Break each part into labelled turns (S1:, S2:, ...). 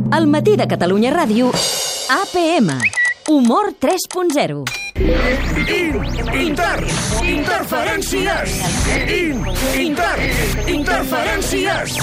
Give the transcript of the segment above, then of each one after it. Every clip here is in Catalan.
S1: Al matí de Catalunya Ràdio, APM. Humor 3.0.
S2: Interferències! Interferències!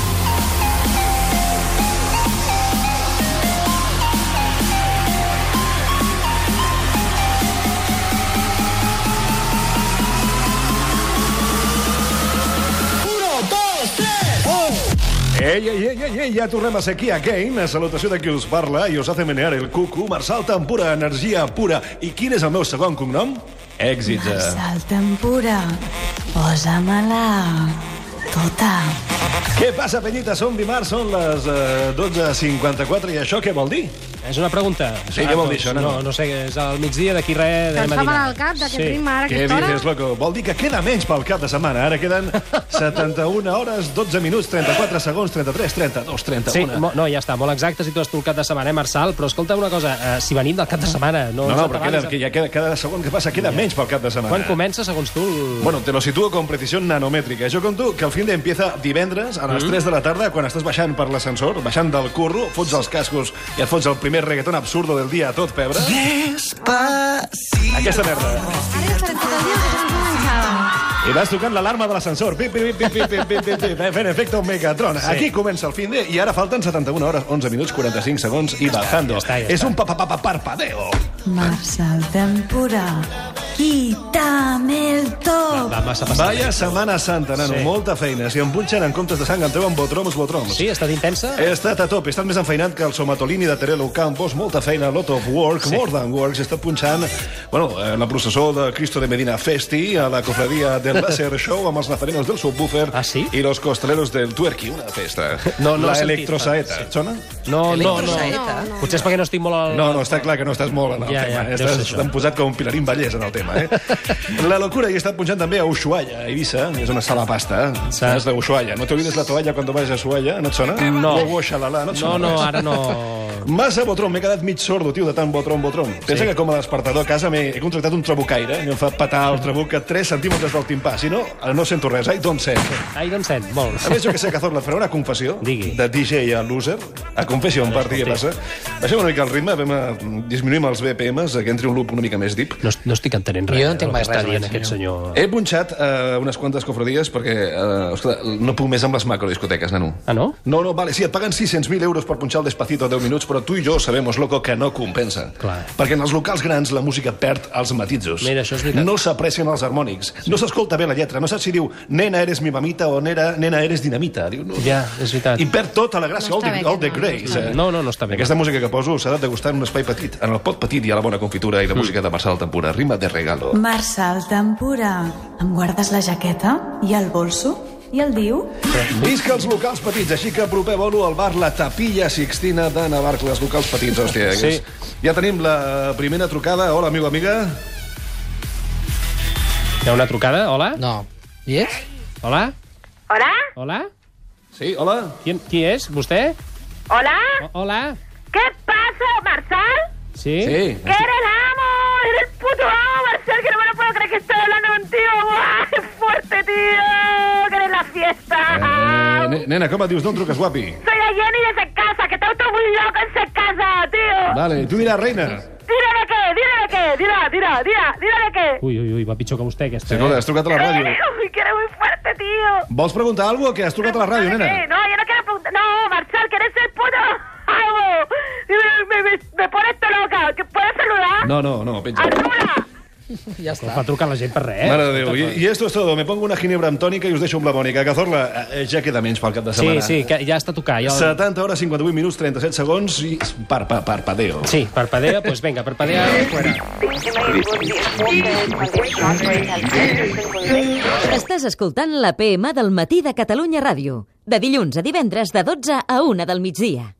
S2: Ei, ja tornem a ser aquí again. Salutació de qui us parla i us hace menear el cucu. Marçal Tempura, energia pura. I quin és el meu segon cognom? Èxits.
S3: Marçal Tempura, posa-me-la tota.
S2: Què passa, penyita? Som dimarts, són les 12:54 i això què vol dir?
S4: És una pregunta.
S2: Sí, què vol dir això, nano?
S4: No sé, és al migdia d'aquí res...
S5: Que ens fa mal al cap d'aquest ritme ara,
S2: Què
S5: aquesta hora.
S2: dices, loco? Vol dir que queda menys pel cap de setmana. Ara queden 71 hores, 12 minuts, 34 segons, 33, 32, 31...
S4: Sí, no, ja està, molt exacte si tu has tu el cap de setmana, Marçal, però escolta una cosa, si venim del cap de setmana...
S2: No, però cada segon que passa queda menys pel cap de setmana.
S4: Quan comença, segons tu?
S2: Bueno, te lo situo con precisión nanométrica. Jo conto que el fin de empieza divendres a les 3 de la tarda, quan estàs baixant per l'ascensor, baixant del curro, fots els cascos i et fots el primer reggaeton absurdo del dia a tot pebre. Aquesta merda.
S5: Ara ja estarem tot el dia que no començava.
S2: I vas tocant l'alarma de l'ascensor. Pip, pip, pip, pip, pip, pip, pip, fent efecte un Megatron. Sí. Aquí comença el fin de... I ara falten 71 hores, 11 minuts, 45 segons i bajando.
S4: Ja està.
S2: És un parpadeo.
S3: Marçal Tempura, quítame el top.
S4: Va massa passat.
S2: Vaya Setmana Santa, nano.
S4: Sí.
S2: Molta feina. Si em punxen en comptes de sang, em treuen botroms.
S4: Sí, ha estat intensa?
S2: He estat a tope, he estat més enfeinat que el Somatolini de Terelo Campos, molta feina, lot of work, more than work. He estat punxant, la processó de Cristo de Medina Festi, a la cofradia del Láser Show, amb els nazarenos del Subwoofer i los costaleros del Tuerqui, una festa. La electrosaeta, et sona?
S4: No. Potser és perquè no estic molt al...
S2: No, està clar que no estàs molt en el tema. T'han posat com un Pilarín Vallès en el tema, La locura, i he estat punxant també a Ushuaia, a Eivissa, és una sala pasta, és d'Ushuaia. No t'olvides la toalla quan vas a Ushuaia, no et sona?
S4: No.
S2: No et sona?
S4: No, ara no...
S2: Massa botron, m'he quedat mig sordo, tio, de tant botron. Pensa que com a despertador a casa he contractat un trabucaire, i em fa petar el trabuc a 3 centímetres del timpà. Si no, no sento res. I don't sent.
S4: Molt.
S2: A més, jo que sé, Cazorla, faré una confessió.
S4: Digui.
S2: De DJ a loser. A confession party, què passa? Baixem una mica el ritme, disminuïm els BPMs, que entri un loop una mica més deep.
S4: No estic entenent res.
S6: Jo no entenc mai
S4: està
S6: res,
S4: dient aquest senyor.
S2: He punxat unes quantes cofradies perquè, no puc més amb les macrodiscoteques, nano.
S4: Ah, no?
S2: No, vale, sí, et paguen 600.000 euros per punxar el Despacito a 10 minuts, però tu i jo sabemos, loco, que no compensa.
S4: Clar.
S2: Perquè en els locals grans la música perd els matisos.
S4: Mira, això és veritat.
S2: No s'aprecien els harmònics. No s'escolta bé la lletra. No saps si diu nena, eres mi mamita o nena, eres dinamita. Diu, no.
S4: Ja, és veritat.
S2: I perd tota la gràcia,
S5: No està
S2: all the
S5: bé,
S2: grace.
S4: No està bé.
S2: Aquesta música que poso s'ha de degustar en un espai petit. En el pot petit hi ha la bona confitura i la música de Marçal Tempura. Rima de regalo.
S3: Marçal Tempura, em guardes la jaqueta i el bolso i el diu?
S2: Visca els locals petits, així que apropeu-lo al bar La Tapilla Sixtina de Navarcles. Locals petits, hòstia.
S4: Sí.
S2: Ja tenim la primera trucada. Hola, amigo, amiga.
S4: Hi ha una trucada? Hola?
S6: No. I és?
S4: Hola?
S5: Hola?
S4: Hola?
S2: Sí, hola.
S4: Qui és? Vostè?
S5: Hola?
S4: Hola?
S5: ¿Qué pasa, Marçal?
S4: Sí?
S2: Sí.
S5: ¡Que eres el amo! ¡Eres el puto amo, Marçal! Que no me lo puedo creer que estoy hablando contigo. ¡Buah! ¡Qué fuerte, tío! ¡Que eres la fiesta!
S2: Nena, com et dius? D'on truques, guapi?
S5: Soy la Jenny de esa casa, que está todo muy loco en esa casa, tío.
S2: Vale, tu diràs, reina.
S5: Dile de qué. Dile de qué.
S4: Ui, va pitjor que vostè, aquesta.
S2: Sí, escolta, has trucat a la ràdio.
S5: Uy, que eres muy fuerte, tío.
S2: Vols preguntar alguna cosa o què? Has trucat a la ràdio, nena?
S5: No, yo no quiero preguntar. No, Marçal, que eres el puto amo. Me pones todo loca. ¿Que puedes saludar?
S2: No, penja.
S5: ¡Arrula!
S6: Ja està.
S4: Va trucar la gent per res.
S2: Mare de Déu, i esto es todo. Me pongo una ginebra amb tònica i us deixo amb la Mònica. Cazorla, ja queda menys pel cap de setmana.
S4: Sí, que ja està a tocar.
S2: 70 hores, 58 minuts, 37 segons i parpadeo.
S4: Sí, parpadea, pues venga, parpadea fuera.
S1: Estàs escoltant l'APM del matí de Catalunya Ràdio. De dilluns a divendres de 12 a 1 del migdia.